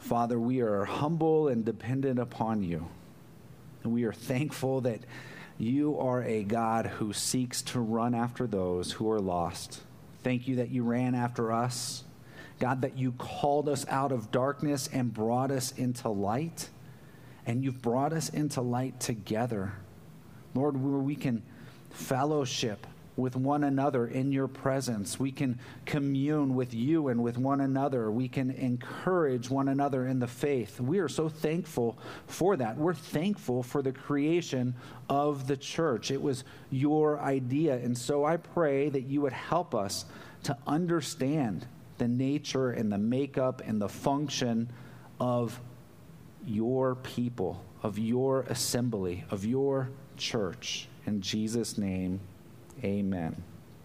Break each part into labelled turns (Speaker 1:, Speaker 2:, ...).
Speaker 1: Father, we are humble and dependent upon you. And we are thankful that you are a God who seeks to run after those who are lost. Thank you that you ran after us. God, that you called us out of darkness and brought us into light. And you've brought us into light together. Lord, where we can fellowship with one another in your presence. We can commune with you and with one another. We can encourage one another in the faith. We are so thankful for that. We're thankful for the creation of the church. It was your idea. And so I pray that you would help us to understand the nature and the makeup and the function of your people, of your assembly, of your church. In Jesus' name, amen.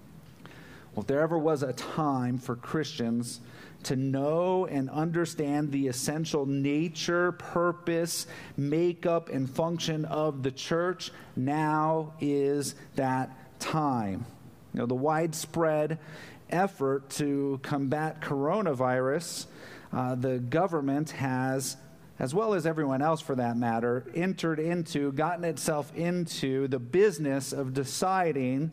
Speaker 1: Well, if there ever was a time for Christians to know and understand the essential nature, purpose, makeup, and function of the church, now is that time. You know, the widespread effort to combat coronavirus, the government has, as well as everyone else for that matter, gotten itself into the business of deciding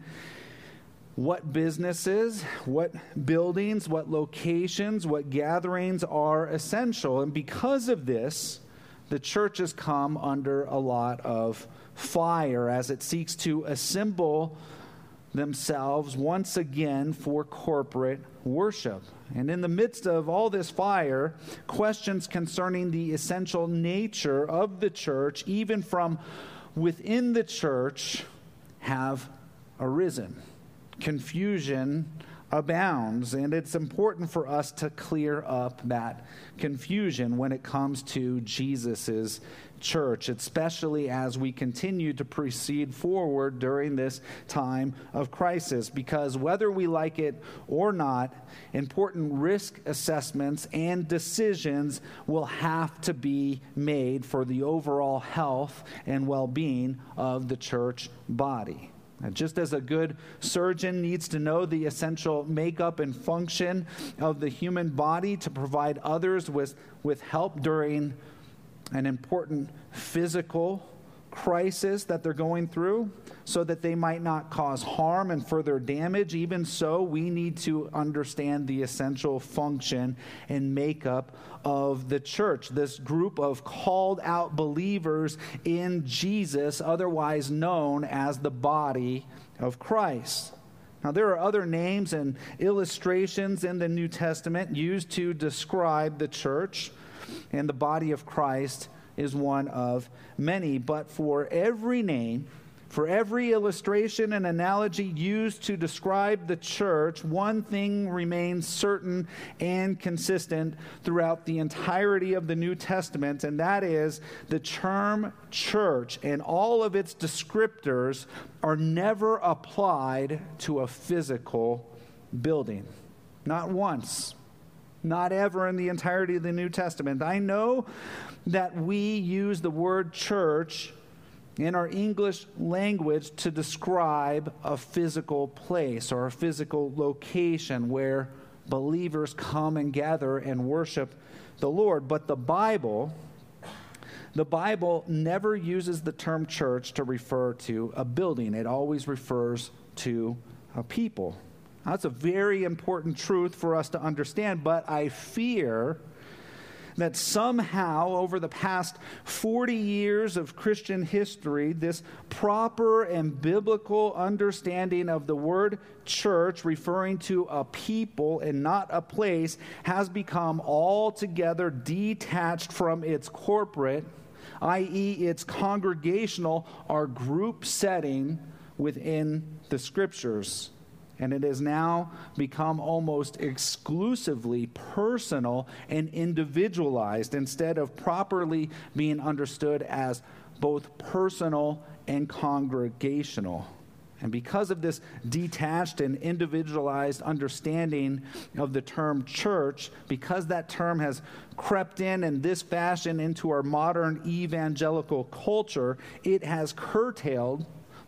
Speaker 1: what businesses, what buildings, what locations, what gatherings are essential. And because of this, the church has come under a lot of fire as it seeks to assemble themselves once again for corporate worship. And in the midst of all this fire, questions concerning the essential nature of the church, even from within the church, have arisen. Confusion abounds, and it's important for us to clear up that confusion when it comes to Jesus's church, especially as we continue to proceed forward during this time of crisis, because whether we like it or not, important risk assessments and decisions will have to be made for the overall health and well-being of the church body. Just as a good surgeon needs to know the essential makeup and function of the human body to provide others with help during an important physical crisis that they're going through so that they might not cause harm and further damage, even so, we need to understand the essential function and makeup of the church, this group of called out believers in Jesus, otherwise known as the body of Christ. Now, there are other names and illustrations in the New Testament used to describe the church, and the body of Christ is one of many. But for every name, for every illustration and analogy used to describe the church, one thing remains certain and consistent throughout the entirety of the New Testament, and that is the term church and all of its descriptors are never applied to a physical building. Not once. Not ever in the entirety of the New Testament. I know that we use the word church in our English language to describe a physical place or a physical location where believers come and gather and worship the Lord. But the Bible never uses the term church to refer to a building. It always refers to a people. That's a very important truth for us to understand, but I fear that somehow over the past 40 years of Christian history, this proper and biblical understanding of the word church, referring to a people and not a place, has become altogether detached from its corporate, i.e. its congregational or group setting within the Scriptures. And it has now become almost exclusively personal and individualized instead of properly being understood as both personal and congregational. And because of this detached and individualized understanding of the term church, because that term has crept in this fashion into our modern evangelical culture, it has curtailed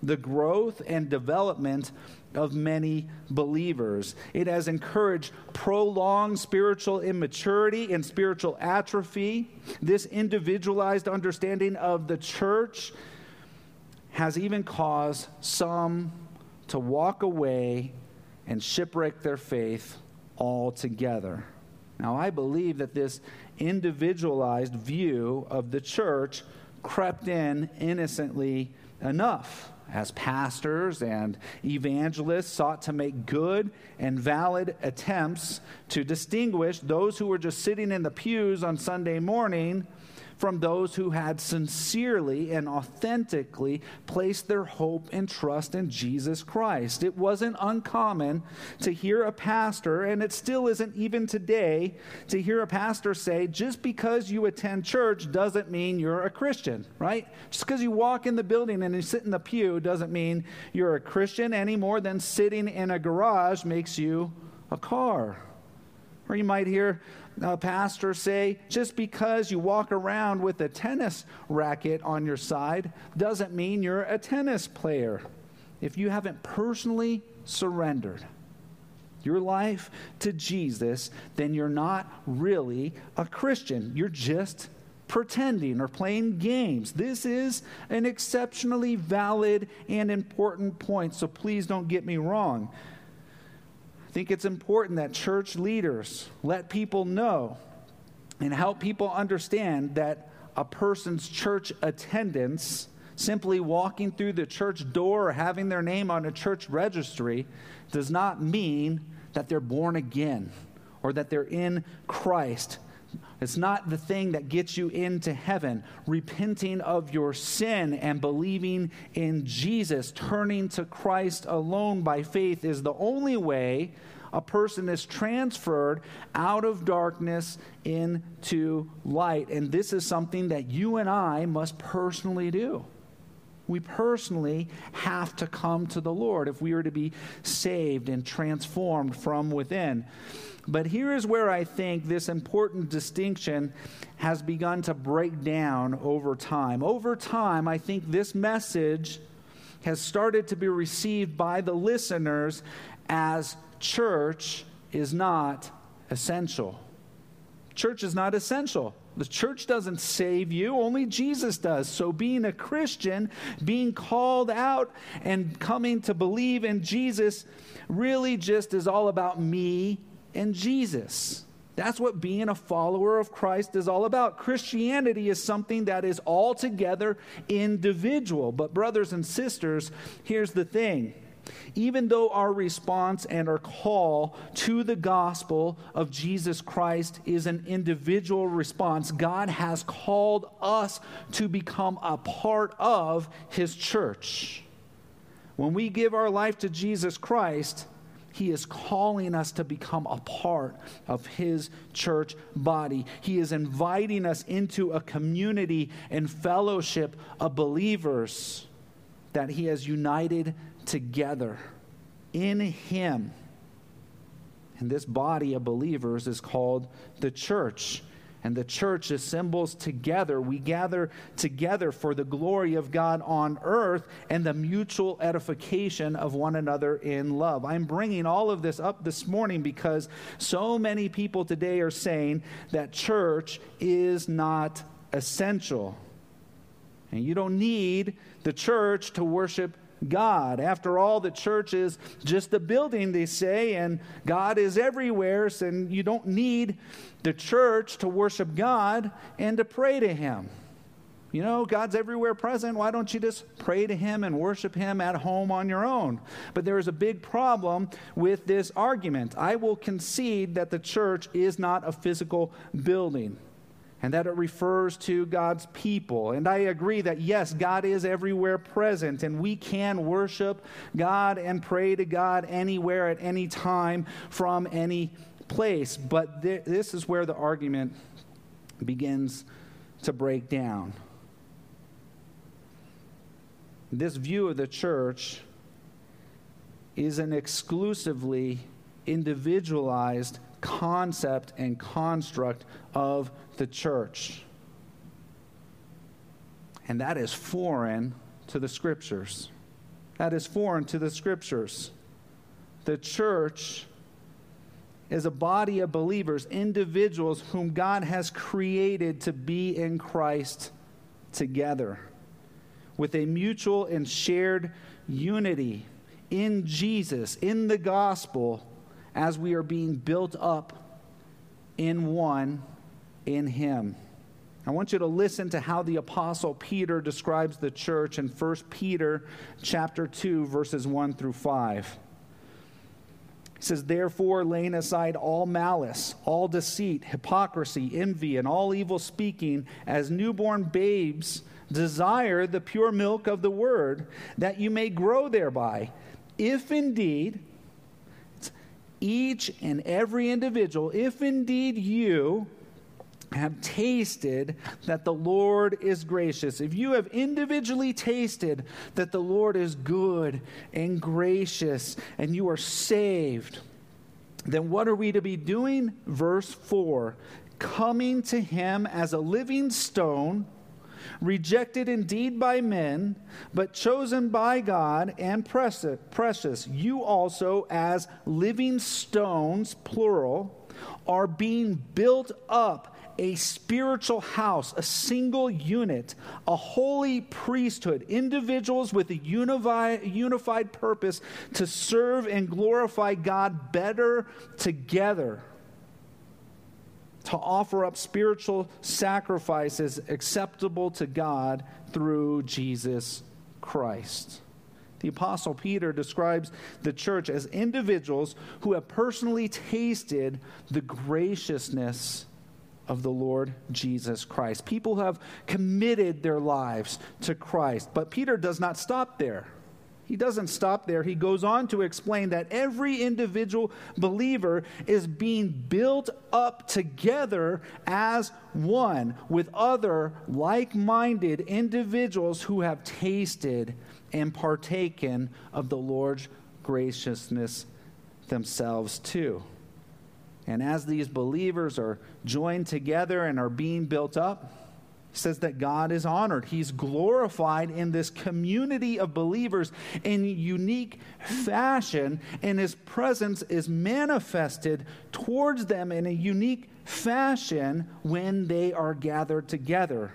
Speaker 1: the growth and development of many believers. It has encouraged prolonged spiritual immaturity and spiritual atrophy. This individualized understanding of the church has even caused some to walk away and shipwreck their faith altogether. Now, I believe that this individualized view of the church crept in innocently enough as pastors and evangelists sought to make good and valid attempts to distinguish those who were just sitting in the pews on Sunday morning from those who had sincerely and authentically placed their hope and trust in Jesus Christ. It wasn't uncommon to hear a pastor, and it still isn't even today, to hear a pastor say, just because you attend church doesn't mean you're a Christian, right? Just because you walk in the building and you sit in the pew doesn't mean you're a Christian any more than sitting in a garage makes you a car. Or you might hear a pastor say, just because you walk around with a tennis racket on your side doesn't mean you're a tennis player. If you haven't personally surrendered your life to Jesus, then you're not really a Christian. You're just pretending or playing games. This is an exceptionally valid and important point, so please don't get me wrong. I think it's important that church leaders let people know and help people understand that a person's church attendance, simply walking through the church door or having their name on a church registry, does not mean that they're born again or that they're in Christ. It's not the thing that gets you into heaven. Repenting of your sin and believing in Jesus, turning to Christ alone by faith, is the only way a person is transferred out of darkness into light. And this is something that you and I must personally do. We personally have to come to the Lord if we are to be saved and transformed from within. But here is where I think this important distinction has begun to break down over time. Over time, I think this message has started to be received by the listeners as church is not essential. Church is not essential. The church doesn't save you, only Jesus does. So being a Christian, being called out and coming to believe in Jesus really just is all about me and Jesus. That's what being a follower of Christ is all about. Christianity is something that is altogether individual. But brothers and sisters, here's the thing. Even though our response and our call to the gospel of Jesus Christ is an individual response, God has called us to become a part of His church. When we give our life to Jesus Christ, He is calling us to become a part of His church body. He is inviting us into a community and fellowship of believers that He has united together in Him. And this body of believers is called the church. And the church assembles together. We gather together for the glory of God on earth and the mutual edification of one another in love. I'm bringing all of this up this morning because so many people today are saying that church is not essential. And you don't need the church to worship God. After all, the church is just a building, they say, and God is everywhere, so you don't need the church to worship God and to pray to Him. You know, God's everywhere present. Why don't you just pray to Him and worship Him at home on your own? But there is a big problem with this argument. I will concede that the church is not a physical building, and that it refers to God's people. And I agree that, yes, God is everywhere present, and we can worship God and pray to God anywhere at any time from any place. But this is where the argument begins to break down. This view of the church is an exclusively individualized concept and construct of the church. And that is foreign to the Scriptures. that is foreign to the Scriptures. The church is a body of believers, individuals whom God has created to be in Christ together, with a mutual and shared unity in Jesus, in the gospel, as we are being built up in one, in Him. I want you to listen to how the Apostle Peter describes the church in 1 Peter chapter 2, verses 1 through 5. He says, "Therefore, laying aside all malice, all deceit, hypocrisy, envy, and all evil speaking, as newborn babes, desire the pure milk of the word, that you may grow thereby. If indeed," each and every individual, "if indeed you have tasted that the Lord is gracious," if you have individually tasted that the Lord is good and gracious and you are saved, then what are we to be doing? Verse 4, "Coming to Him as a living stone, rejected indeed by men, but chosen by God and precious. You also, as living stones," plural, "are being built up a spiritual house, a single unit, a holy priesthood, individuals with a unified purpose to serve and glorify God better together, to offer up spiritual sacrifices acceptable to God through Jesus Christ." The Apostle Peter describes the church as individuals who have personally tasted the graciousness of the Lord Jesus Christ. People who have committed their lives to Christ. But Peter does not stop there. He doesn't stop there. He goes on to explain that every individual believer is being built up together as one with other like-minded individuals who have tasted and partaken of the Lord's graciousness themselves too. And as these believers are joined together and are being built up, it says that God is honored. He's glorified in this community of believers in unique fashion, and His presence is manifested towards them in a unique fashion when they are gathered together.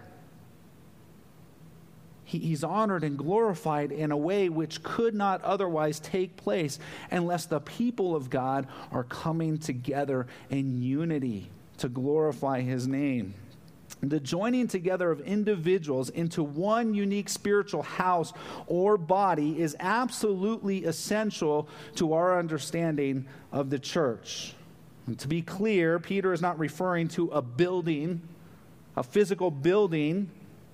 Speaker 1: He's honored and glorified in a way which could not otherwise take place unless the people of God are coming together in unity to glorify His name. The joining together of individuals into one unique spiritual house or body is absolutely essential to our understanding of the church. And to be clear, Peter is not referring to a building, a physical building.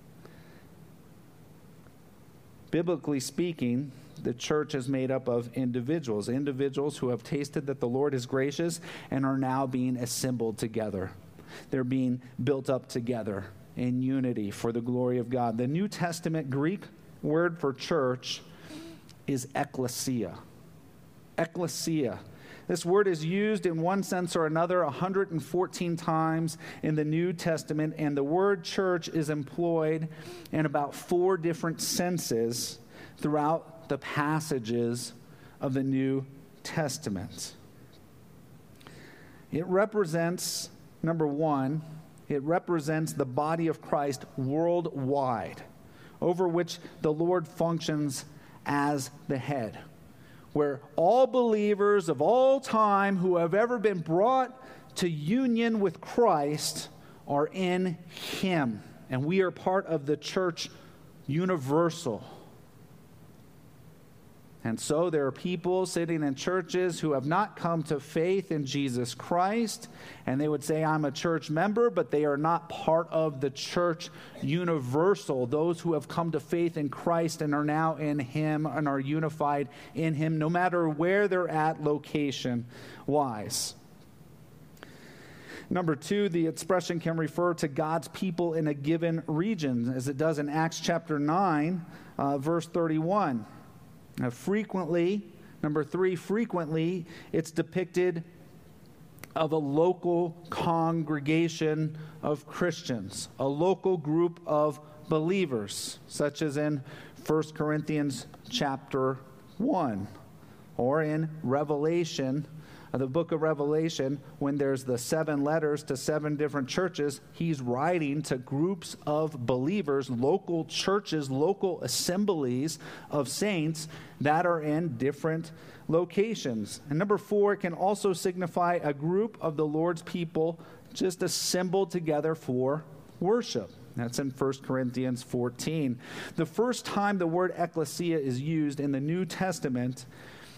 Speaker 1: Biblically speaking, the church is made up of individuals who have tasted that the Lord is gracious and are now being assembled together. They're being built up together in unity for the glory of God. The New Testament Greek word for church is ekklesia. Ekklesia. This word is used in one sense or another 114 times in the New Testament, and the word church is employed in about 4 different senses throughout the passages of the New Testament. It represents, number one, it represents the body of Christ worldwide, over which the Lord functions as the head, where all believers of all time who have ever been brought to union with Christ are in Him. And we are part of the church universal. And so there are people sitting in churches who have not come to faith in Jesus Christ, and they would say, "I'm a church member," but they are not part of the church universal, those who have come to faith in Christ and are now in Him and are unified in Him, no matter where they're at location-wise. Number 2, the expression can refer to God's people in a given region, as it does in Acts chapter 9, verse 31. Frequently, number 3, frequently it's depicted of a local congregation of Christians, a local group of believers, such as in 1 Corinthians chapter 1, or in Revelation, the book of Revelation, when there's the 7 letters to 7 different churches, he's writing to groups of believers, local churches, local assemblies of saints that are in different locations. And number 4, it can also signify a group of the Lord's people just assembled together for worship. That's in 1 Corinthians 14. The first time the word ecclesia is used in the New Testament,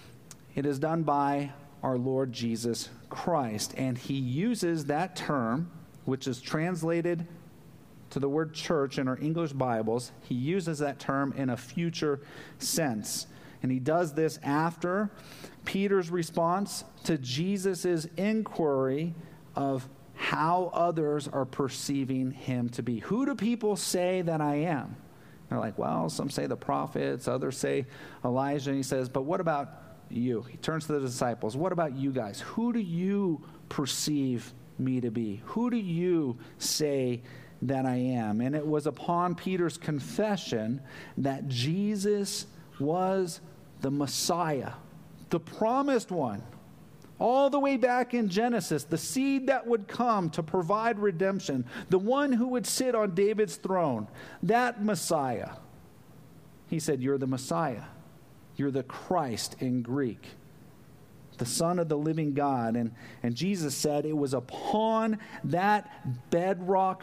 Speaker 1: it is done by our Lord Jesus Christ. And he uses that term, which is translated to the word church in our English Bibles. He uses that term in a future sense. And he does this after Peter's response to Jesus' inquiry of how others are perceiving him to be. Who do people say that I am? They're like, well, some say the prophets, others say Elijah. And he says, but what about you? He turns to the disciples. What about you guys? Who do you perceive me to be? Who do you say that I am? And it was upon Peter's confession that Jesus was the Messiah, the promised one, all the way back in Genesis, the seed that would come to provide redemption, the one who would sit on David's throne, that Messiah. He said, you're the Messiah. You're the Christ in Greek, the Son of the living God. And Jesus said it was upon that bedrock,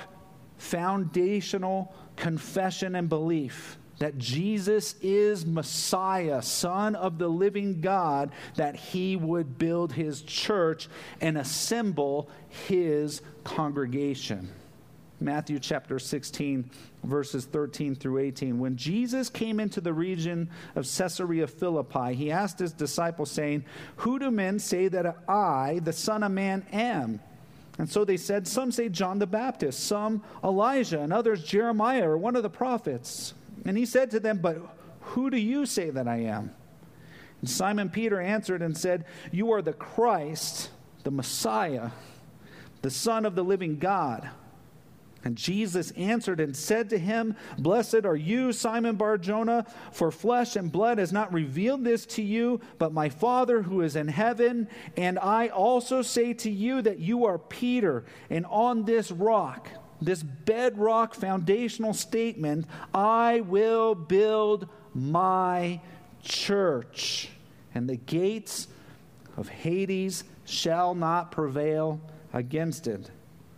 Speaker 1: foundational confession and belief that Jesus is Messiah, Son of the living God, that he would build his church and assemble his congregation. Matthew chapter 16, verses 13 through 18. When Jesus came into the region of Caesarea Philippi, he asked his disciples, saying, who do men say that I, the Son of Man, am? And so they said, some say John the Baptist, some Elijah, and others Jeremiah or one of the prophets. And he said to them, but who do you say that I am? And Simon Peter answered and said, you are the Christ, the Messiah, the Son of the living God. And Jesus answered and said to him, blessed are you, Simon Bar-Jonah, for flesh and blood has not revealed this to you, but my Father who is in heaven. And I also say to you that you are Peter, and on this rock, this bedrock foundational statement, I will build my church, and the gates of Hades shall not prevail against it.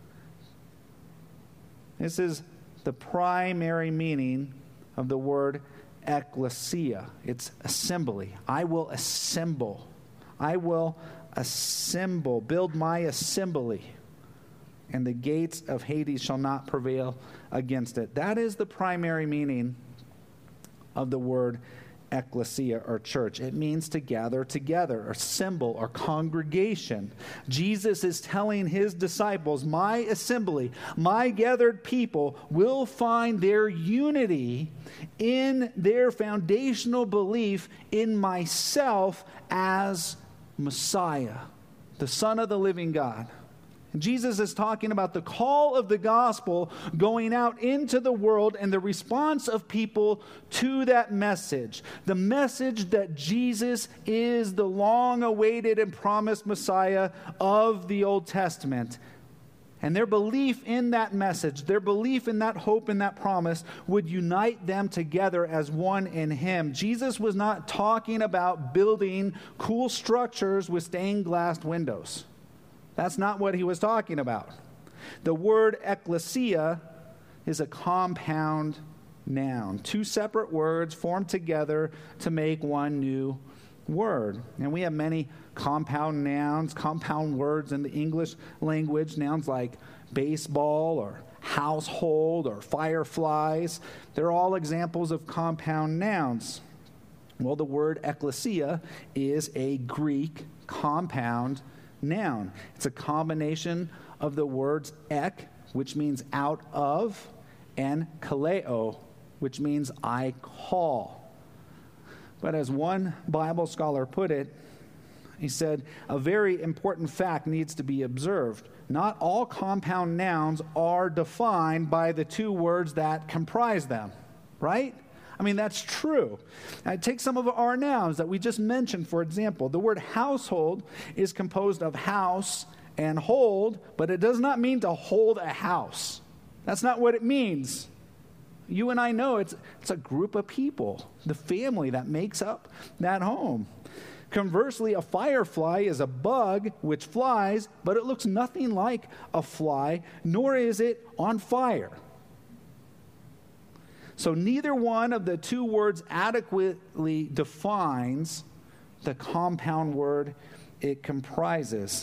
Speaker 1: This is the primary meaning of the word ecclesia. It's assembly. I will assemble. I will assemble, build my assembly, and the gates of Hades shall not prevail against it. That is the primary meaning of the word ecclesia, or church. It means to gather together, assemble, or congregation. Jesus is telling his disciples, my assembly, my gathered people will find their unity in their foundational belief in myself as Messiah, the Son of the living God. Jesus is talking about the call of the gospel going out into the world and the response of people to that message. The message that Jesus is the long-awaited and promised Messiah of the Old Testament. And their belief in that message, their belief in that hope and that promise would unite them together as one in him. Jesus was not talking about building cool structures with stained glass windows. That's not what he was talking about. The word ecclesia is a compound noun. Two separate words formed together to make one new word. And we have many compound nouns, compound words in the English language. Nouns like baseball or household or fireflies. They're all examples of compound nouns. Well, the word ecclesia is a Greek compound noun. It's a combination of the words ek, which means out of, and kaleo, which means I call. But as one Bible scholar put it, he said, a very important fact needs to be observed. Not all compound nouns are defined by the two words that comprise them, right? I mean, that's true. Take some of our nouns that we just mentioned, for example. The word household is composed of house and hold, but it does not mean to hold a house. That's not what it means. You and I know it's a group of people, the family that makes up that home. Conversely, a firefly is a bug which flies, but it looks nothing like a fly, nor is it on fire. So neither one of the two words adequately defines the compound word it comprises.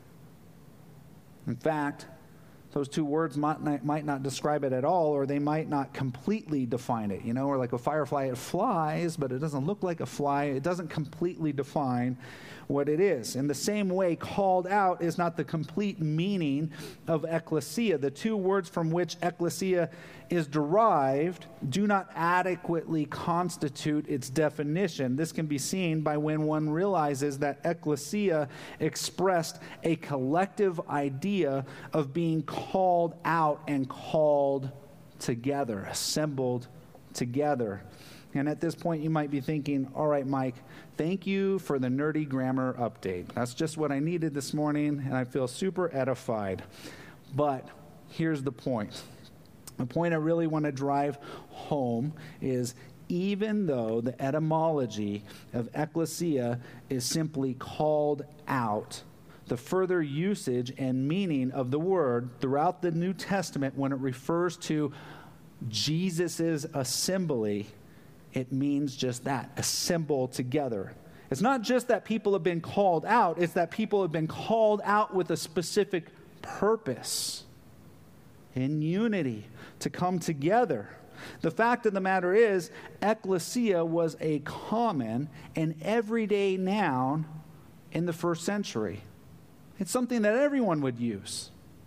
Speaker 1: In fact, those two words might not describe it at all, or they might not completely define it. You know, or like a firefly, it flies, but it doesn't look like a fly. It doesn't completely define what it is. In the same way, called out is not the complete meaning of ecclesia. The two words from which ecclesia is derived do not adequately constitute its definition. This can be seen by when one realizes that ecclesia expressed a collective idea of being called out and called together, assembled together. And at this point, you might be thinking, all right, Mike, thank you for the nerdy grammar update. That's just what I needed this morning, and I feel super edified. But here's the point. The point I really want to drive home is even though the etymology of ecclesia is simply called out, the further usage and meaning of the word throughout the New Testament when it refers to Jesus' assembly, it means just that, assemble together. It's not just that people have been called out, it's that people have been called out with a specific purpose, in unity, to come together. The fact of the matter is, ecclesia was a common and everyday noun in the first century. It's something that everyone would use.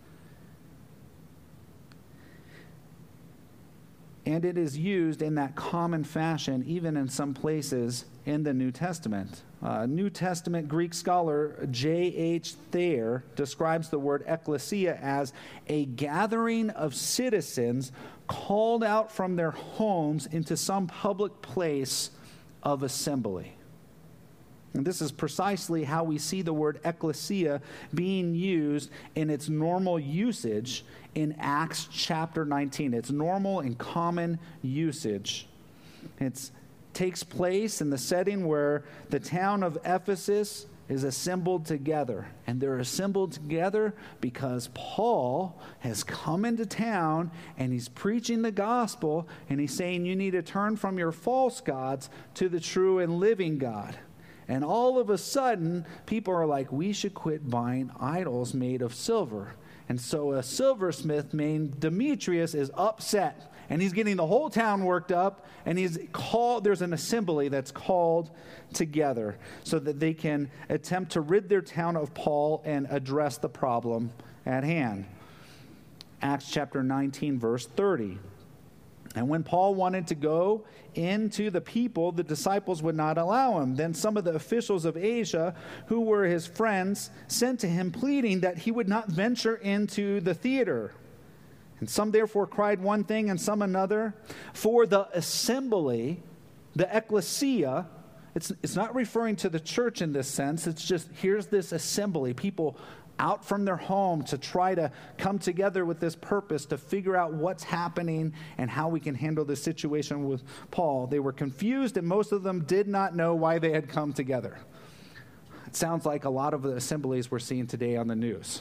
Speaker 1: And it is used in that common fashion, even in some places in the New Testament. New Testament Greek scholar J.H. Thayer describes the word ecclesia as a gathering of citizens called out from their homes into some public place of assembly. And this is precisely how we see the word ecclesia being used in its normal usage in Acts chapter 19. It's normal and common usage. It takes place in the setting where the town of Ephesus is assembled together. And they're assembled together because Paul has come into town and he's preaching the gospel and he's saying you need to turn from your false gods to the true and living God. And all of a sudden, people are like, we should quit buying idols made of silver. And so a silversmith named Demetrius is upset. And he's getting the whole town worked up. And there's an assembly that's called together so that they can attempt to rid their town of Paul and address the problem at hand. Acts chapter 19, verse 30. And when Paul wanted to go into the people, the disciples would not allow him. Then some of the officials of Asia, who were his friends, sent to him, pleading that he would not venture into the theater. And some therefore cried one thing and some another. For the assembly, the ecclesia, it's not referring to the church in this sense. It's just, here's this assembly, people out from their home to try to come together with this purpose to figure out what's happening and how we can handle this situation with Paul. They were confused, and most of them did not know why they had come together. It sounds like a lot of the assemblies we're seeing today on the news.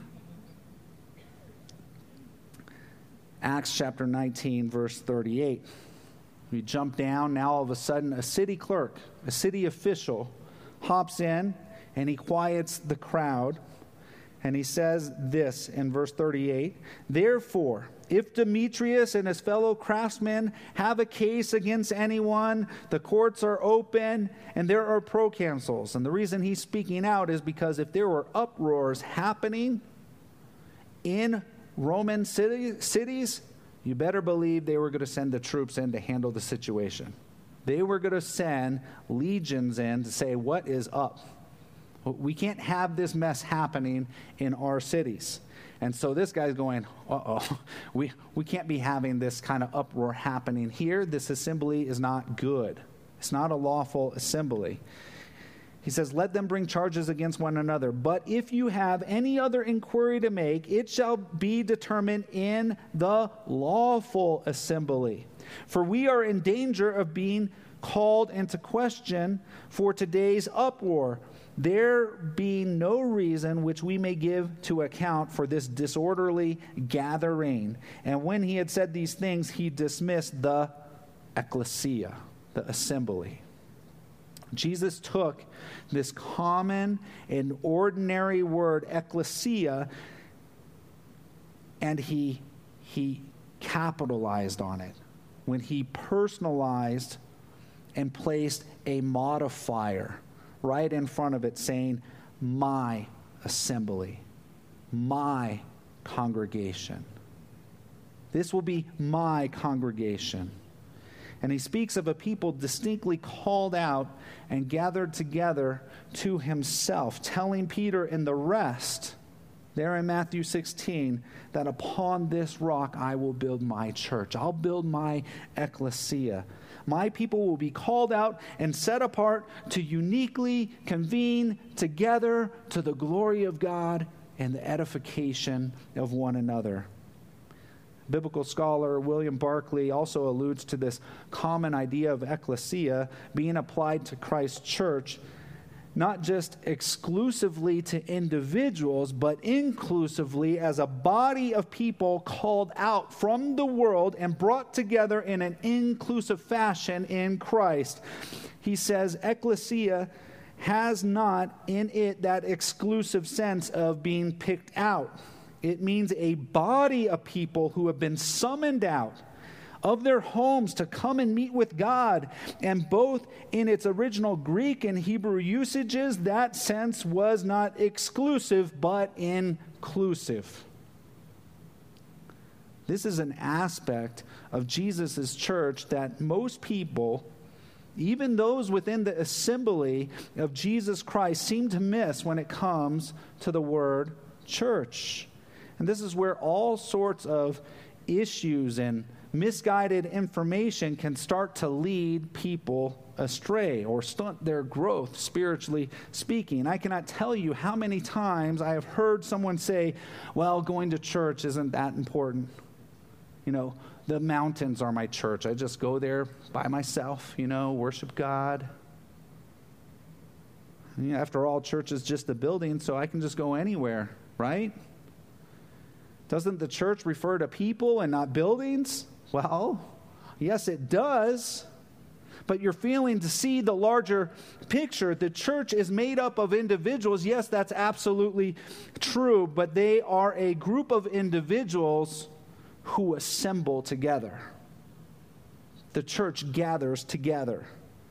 Speaker 1: Acts chapter 19, verse 38. We jump down. Now all of a sudden, a city clerk, a city official, hops in, and he quiets the crowd. And he says this in verse 38, therefore, if Demetrius and his fellow craftsmen have a case against anyone, the courts are open and there are proconsuls. And the reason he's speaking out is because if there were uproars happening in Roman cities, you better believe they were going to send the troops in to handle the situation. They were going to send legions in to say, what is up? We can't have this mess happening in our cities. And so this guy's going, we can't be having this kind of uproar happening here. This assembly is not good. It's not a lawful assembly. He says, let them bring charges against one another. But if you have any other inquiry to make, it shall be determined in the lawful assembly. For we are in danger of being called into question for today's uproar, there being no reason which we may give to account for this disorderly gathering. And when he had said these things, he dismissed the ecclesia, the assembly. Jesus took this common and ordinary word, ecclesia, and he capitalized on it when he personalized and placed a modifier right in front of it saying, my assembly, my congregation. This will be my congregation. And he speaks of a people distinctly called out and gathered together to himself, telling Peter and the rest, there in Matthew 16, that upon this rock I will build my church. I'll build my ecclesia. My people will be called out and set apart to uniquely convene together to the glory of God and the edification of one another. Biblical scholar William Barclay also alludes to this common idea of ecclesia being applied to Christ's church, not just exclusively to individuals, but inclusively as a body of people called out from the world and brought together in an inclusive fashion in Christ. He says ecclesia has not in it that exclusive sense of being picked out. It means a body of people who have been summoned out of their homes to come and meet with God. And both in its original Greek and Hebrew usages, that sense was not exclusive, but inclusive. This is an aspect of Jesus' church that most people, even those within the assembly of Jesus Christ, seem to miss when it comes to the word church. And this is where all sorts of issues and misguided information can start to lead people astray or stunt their growth, spiritually speaking. I cannot tell you how many times I have heard someone say, well, going to church isn't that important. You know, the mountains are my church. I just go there by myself, worship God. After all, church is just a building, so I can just go anywhere, right? Doesn't the church refer to people and not buildings? Well, yes, it does. But you're failing to see the larger picture. The church is made up of individuals. Yes, that's absolutely true. But they are a group of individuals who assemble together. The church gathers together.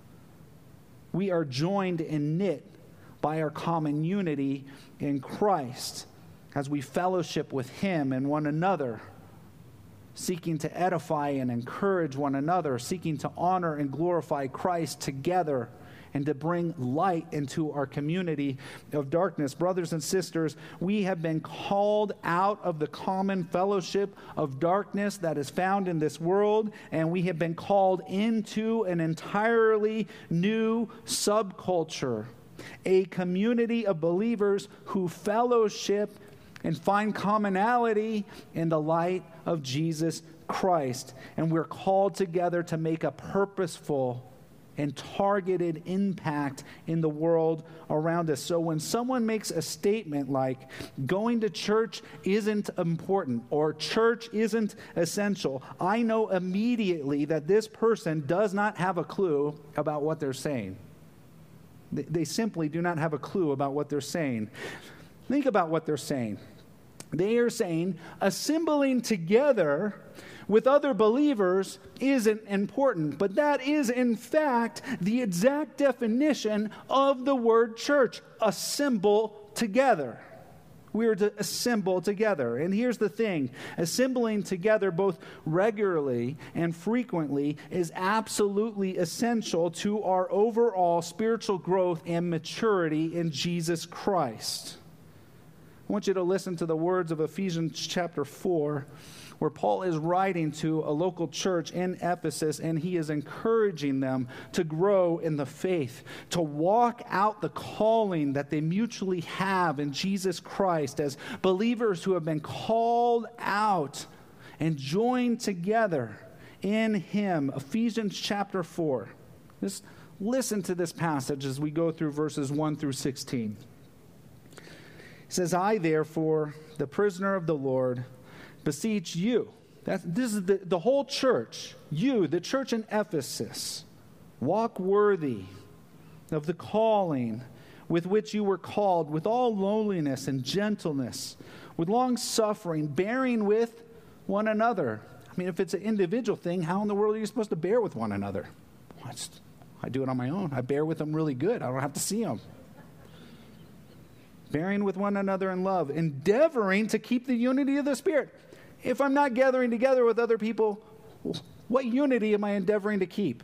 Speaker 1: We are joined and knit by our common unity in Christ, as we fellowship with him and one another, seeking to edify and encourage one another, seeking to honor and glorify Christ together, and to bring light into our community of darkness. Brothers and sisters, we have been called out of the common fellowship of darkness that is found in this world, and we have been called into an entirely new subculture, a community of believers who fellowship and find commonality in the light of Jesus Christ. And we're called together to make a purposeful and targeted impact in the world around us. So when someone makes a statement like, going to church isn't important or church isn't essential, I know immediately that this person does not have a clue about what they're saying. They simply do not have a clue about what they're saying. Think about what they're saying. They are saying assembling together with other believers isn't important, but that is in fact the exact definition of the word church: assemble together. We are to assemble together. And here's the thing: assembling together both regularly and frequently is absolutely essential to our overall spiritual growth and maturity in Jesus Christ. I want you to listen to the words of Ephesians chapter 4, where Paul is writing to a local church in Ephesus, and he is encouraging them to grow in the faith, to walk out the calling that they mutually have in Jesus Christ as believers who have been called out and joined together in him. Ephesians chapter 4. Just listen to this passage as we go through verses 1 through 16. It says, I, therefore, the prisoner of the Lord, beseech you. This is the whole church. You, the church in Ephesus, walk worthy of the calling with which you were called, with all lowliness and gentleness, with long suffering, bearing with one another. I mean, if it's an individual thing, how in the world are you supposed to bear with one another? I do it on my own. I bear with them really good. I don't have to see them. Bearing with one another in love, endeavoring to keep the unity of the Spirit. If I'm not gathering together with other people, what unity am I endeavoring to keep?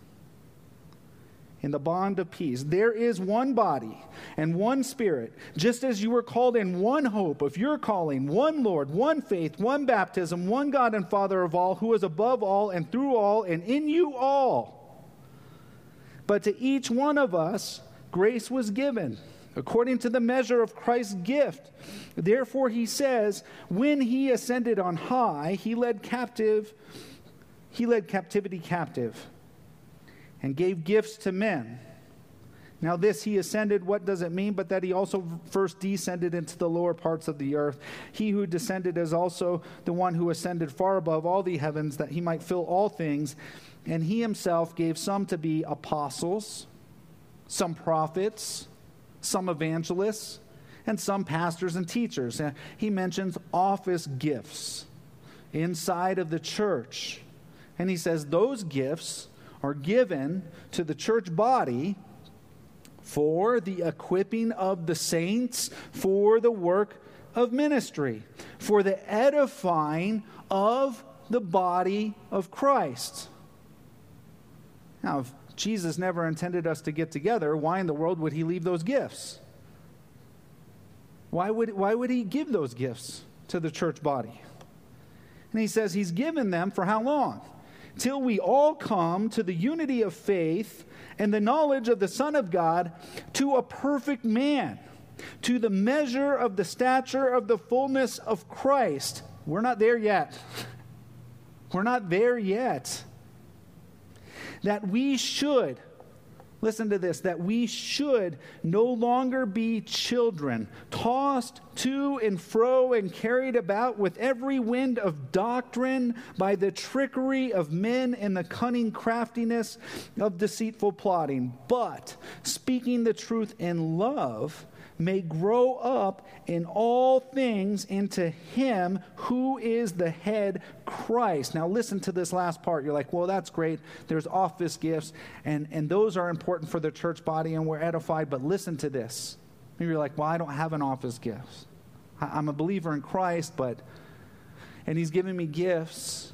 Speaker 1: In the bond of peace. There is one body and one Spirit, just as you were called in one hope of your calling, one Lord, one faith, one baptism, one God and Father of all, who is above all and through all and in you all. But to each one of us, grace was given, according to the measure of Christ's gift. Therefore, he says, when he ascended on high, he led captivity captive and gave gifts to men. Now this he ascended, what does it mean? But that he also first descended into the lower parts of the earth. He who descended is also the one who ascended far above all the heavens, that he might fill all things. And he himself gave some to be apostles, some prophets, some evangelists, and some pastors and teachers. He mentions office gifts inside of the church. And he says those gifts are given to the church body for the equipping of the saints, for the work of ministry, for the edifying of the body of Christ. Now, if Jesus never intended us to get together, why in the world would he leave those gifts? Why would he give those gifts to the church body? And he says he's given them for how long? Till we all come to the unity of faith and the knowledge of the Son of God, to a perfect man, to the measure of the stature of the fullness of Christ. We're not there yet. We're not there yet. That we should, listen to this, that we should no longer be children, tossed to and fro and carried about with every wind of doctrine by the trickery of men and the cunning craftiness of deceitful plotting, but speaking the truth in love, may grow up in all things into him who is the head, Christ. Now listen to this last part. You're like, well, that's great. There's office gifts, and those are important for the church body, and we're edified. But listen to this. Maybe you're like, well, I don't have an office gift. I'm a believer in Christ, and he's giving me gifts.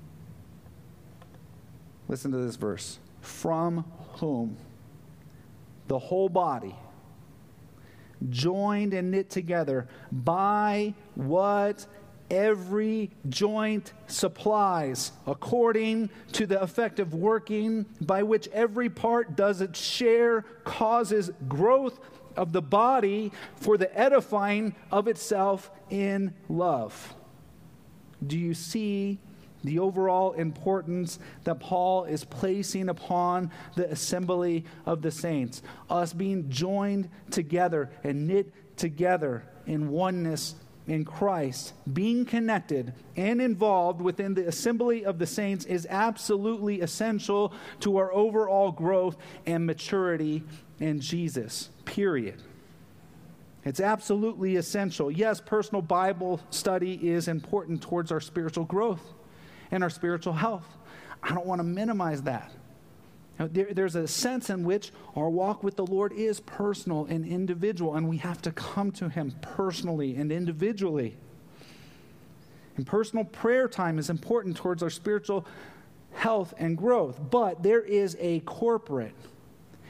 Speaker 1: Listen to this verse. From whom the whole body, joined and knit together by what every joint supplies, according to the effective working by which every part does its share, causes growth of the body for the edifying of itself in love. Do you see the overall importance that Paul is placing upon the assembly of the saints? Us being joined together and knit together in oneness in Christ, being connected and involved within the assembly of the saints is absolutely essential to our overall growth and maturity in Jesus, period. It's absolutely essential. Yes, personal Bible study is important towards our spiritual growth and our spiritual health. I don't want to minimize that. There's a sense in which our walk with the Lord is personal and individual, and we have to come to him personally and individually. And personal prayer time is important towards our spiritual health and growth. But there is a corporate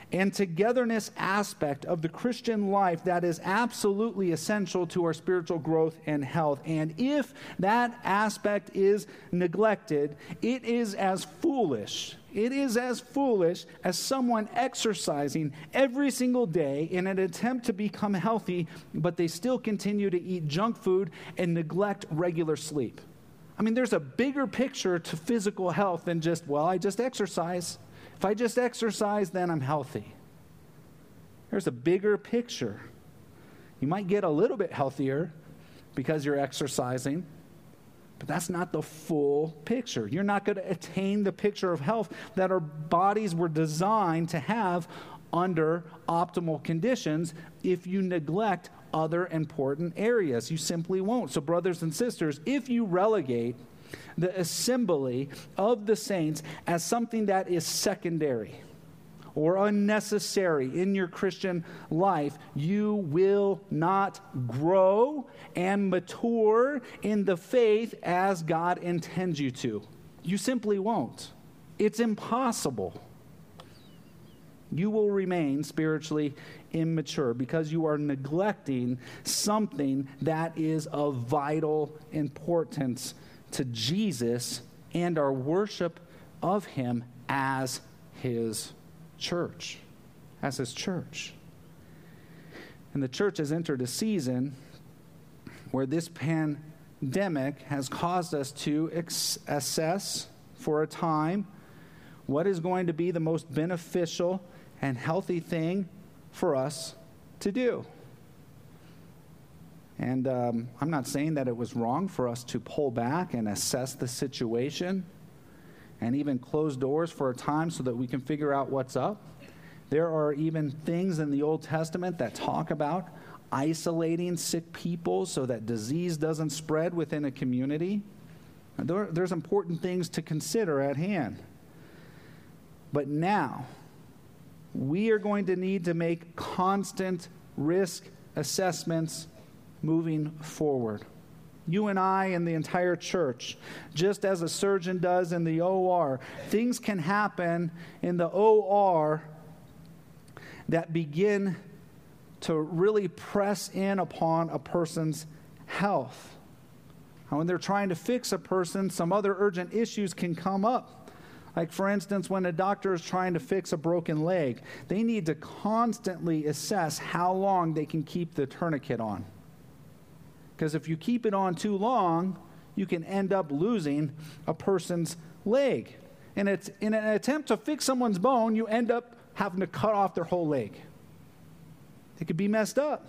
Speaker 1: and togetherness aspect of the Christian life that is absolutely essential to our spiritual growth and health. And if that aspect is neglected, it is as foolish. It is as foolish as someone exercising every single day in an attempt to become healthy, but they still continue to eat junk food and neglect regular sleep. I mean, there's a bigger picture to physical health than just, well, I just exercise. If I just exercise, then I'm healthy. There's a bigger picture. You might get a little bit healthier because you're exercising, but that's not the full picture. You're not going to attain the picture of health that our bodies were designed to have under optimal conditions if you neglect other important areas. You simply won't. So, brothers and sisters, if you relegate the assembly of the saints as something that is secondary or unnecessary in your Christian life, you will not grow and mature in the faith as God intends you to. You simply won't. It's impossible. You will remain spiritually immature because you are neglecting something that is of vital importance to Jesus and our worship of him as his church. As his church. And the church has entered a season where this pandemic has caused us to assess for a time what is going to be the most beneficial and healthy thing for us to do. And I'm not saying that it was wrong for us to pull back and assess the situation and even close doors for a time so that we can figure out what's up. There are even things in the Old Testament that talk about isolating sick people so that disease doesn't spread within a community. There's important things to consider at hand. But now, we are going to need to make constant risk assessments moving forward. You and I and the entire church, just as a surgeon does in the OR, things can happen in the OR that begin to really press in upon a person's health. And when they're trying to fix a person, some other urgent issues can come up. Like, for instance, when a doctor is trying to fix a broken leg, they need to constantly assess how long they can keep the tourniquet on. Because if you keep it on too long, you can end up losing a person's leg. And it's in an attempt to fix someone's bone, you end up having to cut off their whole leg. It could be messed up.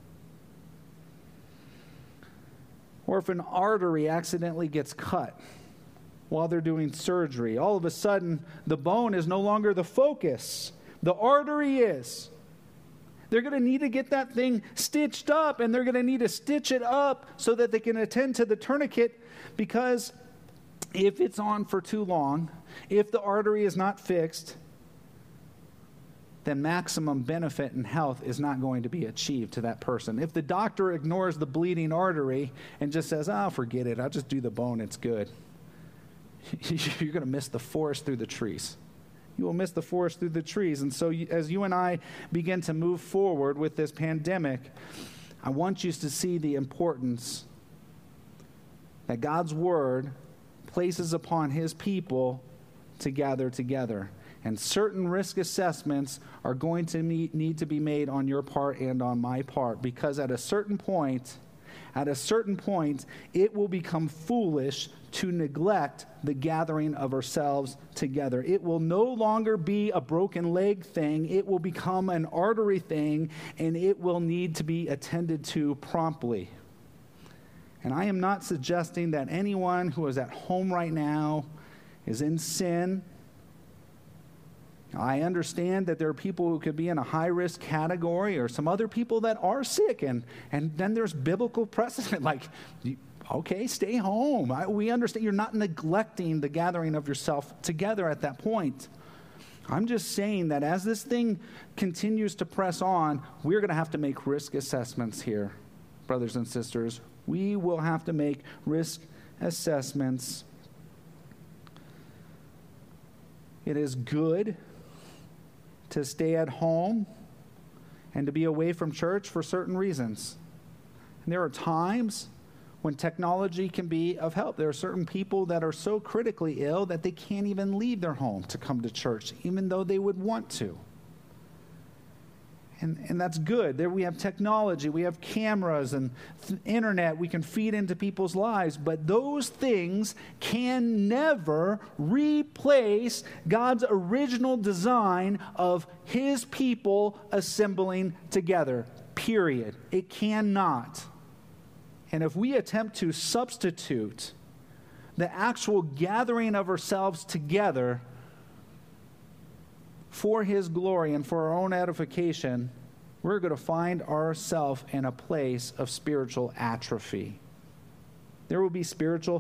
Speaker 1: Or if an artery accidentally gets cut while they're doing surgery, all of a sudden the bone is no longer the focus. The artery is. They're going to need to get that thing stitched up, and they're going to need to stitch it up so that they can attend to the tourniquet, because if it's on for too long, if the artery is not fixed, then maximum benefit and health is not going to be achieved to that person. If the doctor ignores the bleeding artery and just says, forget it, I'll just do the bone, it's good, you're going to miss the forest through the trees. You will miss the forest through the trees. And so as you and I begin to move forward with this pandemic, I want you to see the importance that God's word places upon his people to gather together. And certain risk assessments are going to need to be made on your part and on my part, because at a certain point, it will become foolish to neglect the gathering of ourselves together. It will no longer be a broken leg thing. It will become an artery thing, and it will need to be attended to promptly. And I am not suggesting that anyone who is at home right now is in sin. I understand that there are people who could be in a high-risk category, or some other people that are sick, and then there's biblical precedent, like, okay, stay home. We understand you're not neglecting the gathering of yourself together at that point. I'm just saying that as this thing continues to press on, we're going to have to make risk assessments here, brothers and sisters. We will have to make risk assessments. It is good to stay at home and to be away from church for certain reasons. And there are times when technology can be of help. There are certain people that are so critically ill that they can't even leave their home to come to church, even though they would want to. And that's good. There we have technology, we have cameras and internet we can feed into people's lives, but those things can never replace God's original design of his people assembling together, period. It cannot. And if we attempt to substitute the actual gathering of ourselves together for his glory and for our own edification, we're going to find ourselves in a place of spiritual atrophy. There will be spiritual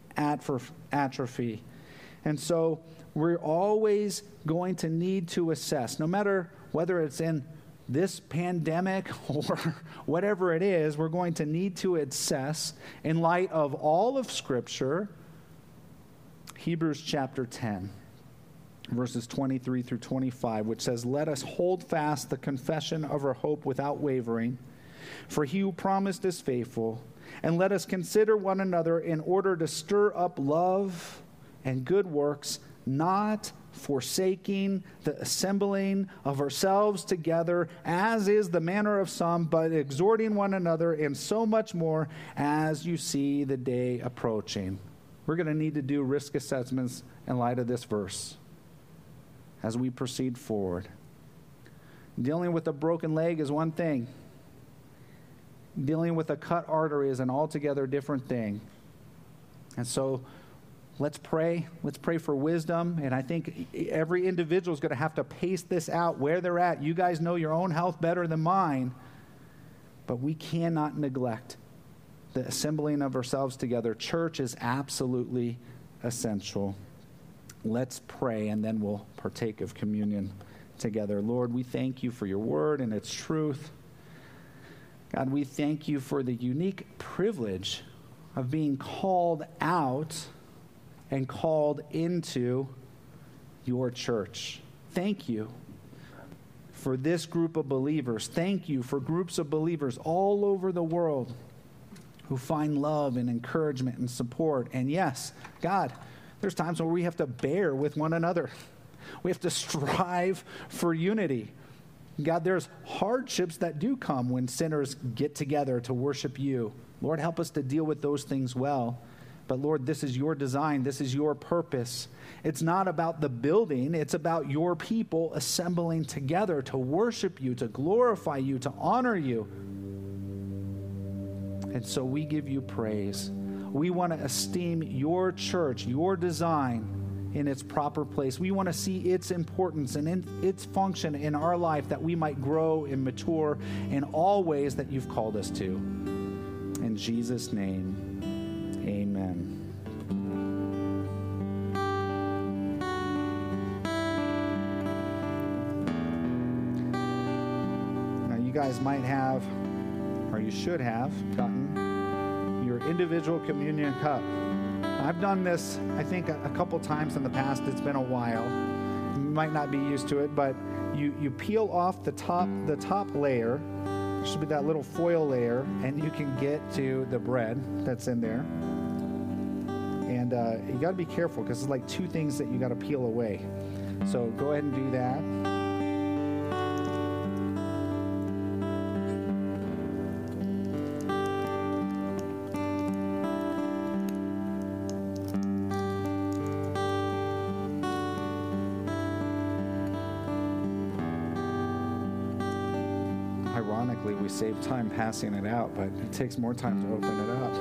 Speaker 1: atrophy. And so we're always going to need to assess, no matter whether it's in this pandemic or whatever it is, we're going to need to assess in light of all of Scripture, Hebrews chapter 10. Verses 23 through 25, which says, "Let us hold fast the confession of our hope without wavering, for he who promised is faithful. And let us consider one another in order to stir up love and good works, not forsaking the assembling of ourselves together, as is the manner of some, but exhorting one another, and so much more as you see the day approaching." We're going to need to do risk assessments in light of this verse as we proceed forward. Dealing with a broken leg is one thing. Dealing with a cut artery is an altogether different thing. And so let's pray. Let's pray for wisdom. And I think every individual is going to have to pace this out where they're at. You guys know your own health better than mine. But we cannot neglect the assembling of ourselves together. Church is absolutely essential. Let's pray, and then we'll partake of communion together. Lord, we thank you for your word and its truth. God, we thank you for the unique privilege of being called out and called into your church. Thank you for this group of believers. Thank you for groups of believers all over the world who find love and encouragement and support. And yes, God, there's times where we have to bear with one another. We have to strive for unity. God, there's hardships that do come when sinners get together to worship you. Lord, help us to deal with those things well. But Lord, this is your design. This is your purpose. It's not about the building. It's about your people assembling together to worship you, to glorify you, to honor you. And so we give you praise. We want to esteem your church, your design in its proper place. We want to see its importance and its function in our life, that we might grow and mature in all ways that you've called us to. In Jesus' name, amen. Now, you guys might have, or you should have, gotten your individual communion cup. I've done this, I think, a couple times in the past. It's been a while. You might not be used to it, but you peel off the top layer. There should be that little foil layer, and you can get to the bread that's in there. And you got to be careful, because it's like two things that you got to peel away. So go ahead and do that. Ironically, we save time passing it out, but it takes more time to open it up.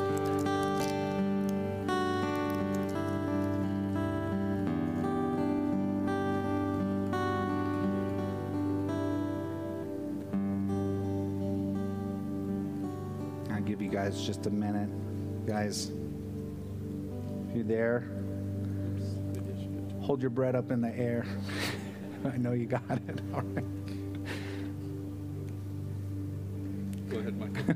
Speaker 1: I'll give you guys just a minute. Guys, if you're there, hold your bread up in the air. I know you got it. All right.
Speaker 2: Go ahead, Michael.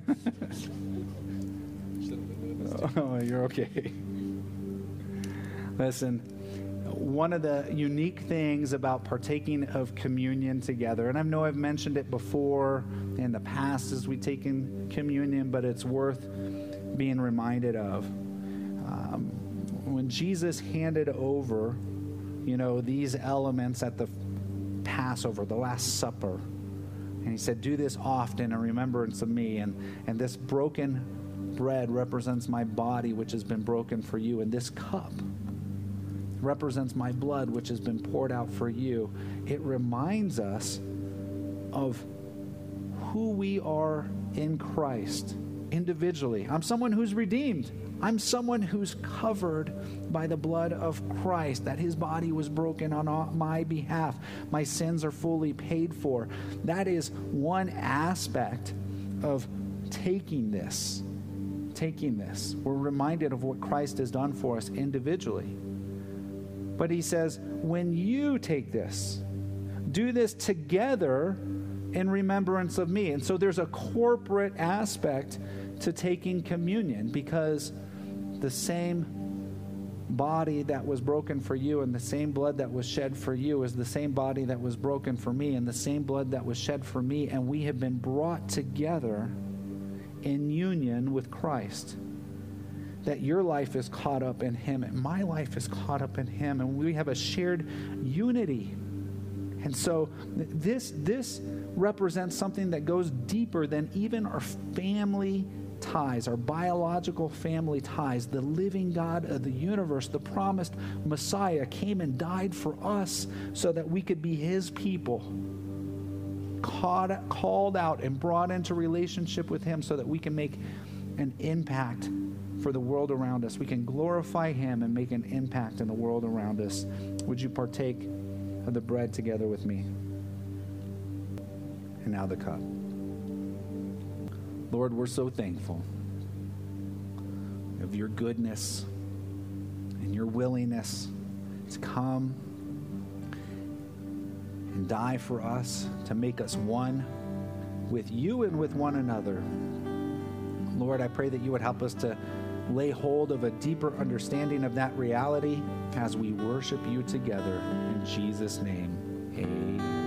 Speaker 1: Oh, you're okay. Listen, one of the unique things about partaking of communion together, and I know I've mentioned it before in the past as we take in communion, but it's worth being reminded of. When Jesus handed over, these elements at the Passover, the Last Supper, and he said, "Do this often in remembrance of me," and this broken bread represents my body, which has been broken for you, and this cup represents my blood, which has been poured out for you. It reminds us of who we are in Christ individually. I'm someone who's redeemed. I'm someone who's covered by the blood of Christ, that his body was broken on my behalf. My sins are fully paid for. That is one aspect of taking this. We're reminded of what Christ has done for us individually. But he says, when you take this, do this together in remembrance of me. And so there's a corporate aspect to taking communion, because the same body that was broken for you and the same blood that was shed for you is the same body that was broken for me and the same blood that was shed for me. And we have been brought together in union with Christ. That your life is caught up in him and my life is caught up in him, and we have a shared unity. And so this represents something that goes deeper than even our family ties, our biological family ties. The living God of the universe, the promised Messiah, came and died for us so that we could be his people, called out and brought into relationship with him so that we can make an impact for the world around us. We can glorify him and make an impact in the world around us. Would you partake of the bread together with me? And now the cup. Lord, we're so thankful of your goodness and your willingness to come and die for us, to make us one with you and with one another. Lord, I pray that you would help us to lay hold of a deeper understanding of that reality as we worship you together. In Jesus' name, amen.